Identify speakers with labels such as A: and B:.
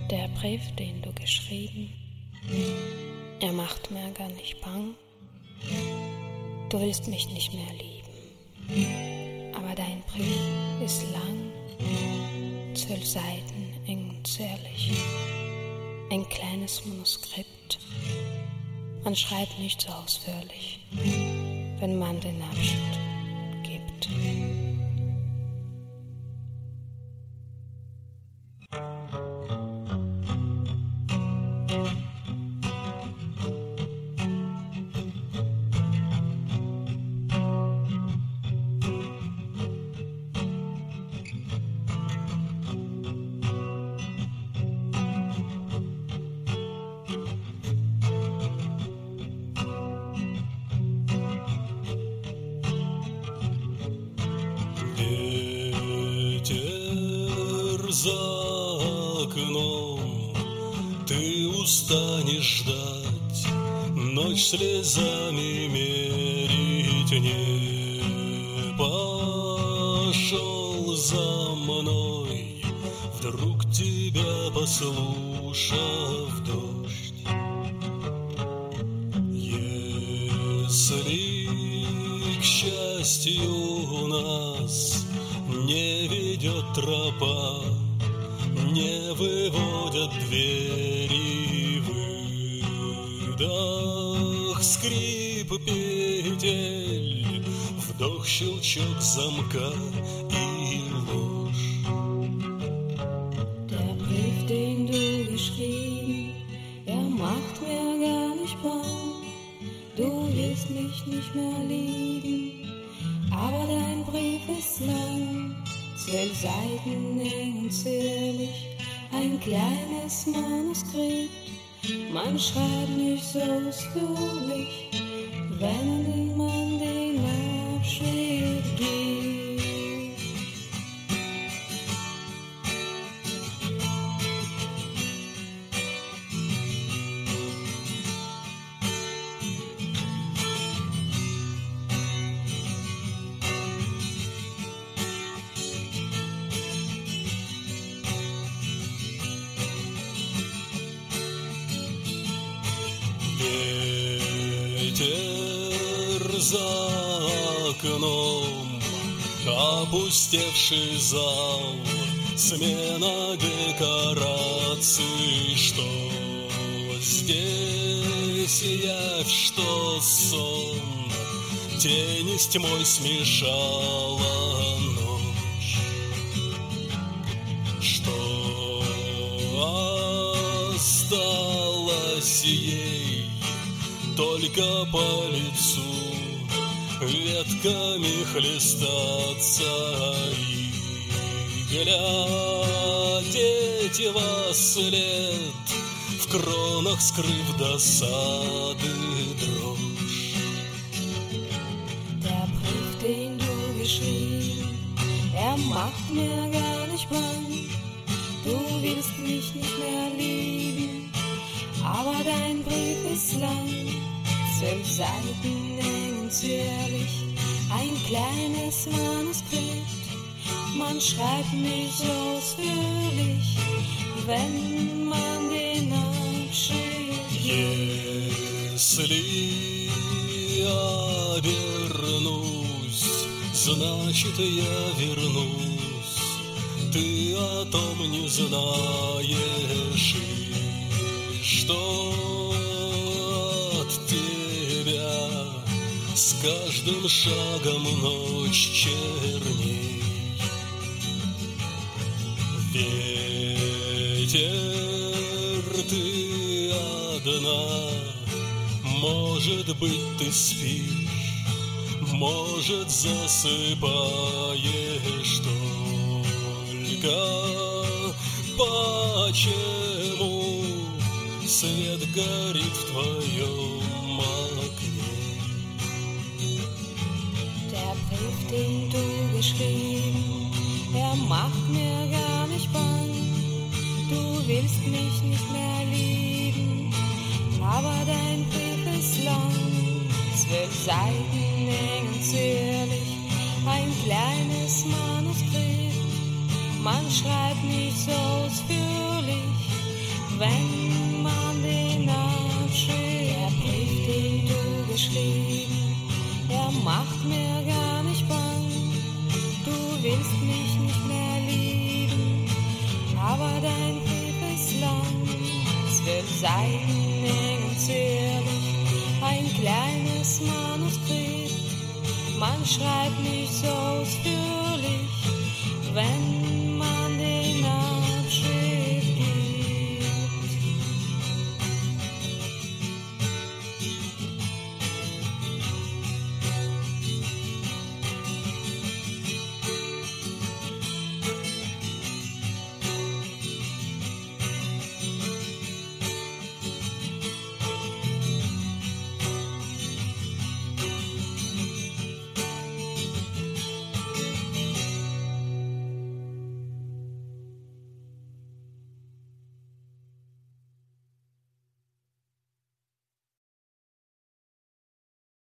A: Der Brief, den du geschrieben, er macht mir gar nicht bang. Du willst mich nicht mehr lieben, aber dein Brief ist lang, 12 Seiten, eng und zierlich, ein kleines Manuskript. Man schreibt nicht so ausführlich, wenn man den Abschied gibt.
B: За окном ты устанешь ждать, ночь слезами мерить не пошел за мной, вдруг тебя послушав дождь. Если к счастью нас не ведет тропа, не выводят двери, выдох, скрип петель, вдох, щелчок замка и ложь.
A: Der Brief, den du geschrieben, er macht mir gar nicht bang. Du willst mich nicht mehr lieben, aber dein Brief ist lang. 12 Seiten eng und zierlich, ein kleines Manuskript. Man schreibt nicht so ausführlich, wenn man den Abschied gibt.
B: Ветер за окном, опустевший зал, смена декораций, что здесь явь, что сон, тени с тьмой смешала ночь, что осталось ей только по лицу ветками хлестаться и глядеть во след, в кронах скрыв досады дрожь.
A: Der Brief, den du geschrieben, er macht mir gar nicht bang. Du willst mich nicht mehr lieben, aber dein Brief ist lang. 12 Seiten eng und zierlich, ein kleines Manuskript. Man schreibt nicht so ausführlich, wenn man den Abschied gibt.
B: Если я вернусь, значит я вернусь. Ты о том не знаешь, и что с каждым шагом ночь черней. Ветер, ты одна, может быть, ты спишь, может, засыпаешь, только почему свет горит в твоем окне?
A: Der Brief, den du geschrieben, er macht mir gar nicht bang. Du willst mich nicht mehr lieben, aber dein Brief ist lang. 12 Seiten eng und zierlich, ein kleines Manuskript. Man schreibt nicht so ausführlich, wenn man den abschickt. Der Brief, den du geschrieben, der macht mir gar nicht bang. Du willst mich nicht mehr lieben, aber dein Brief ist lang. 12 Seiten eng und zierlich, ein kleines Manuskript. Man schreibt nicht so ausführlich, wenn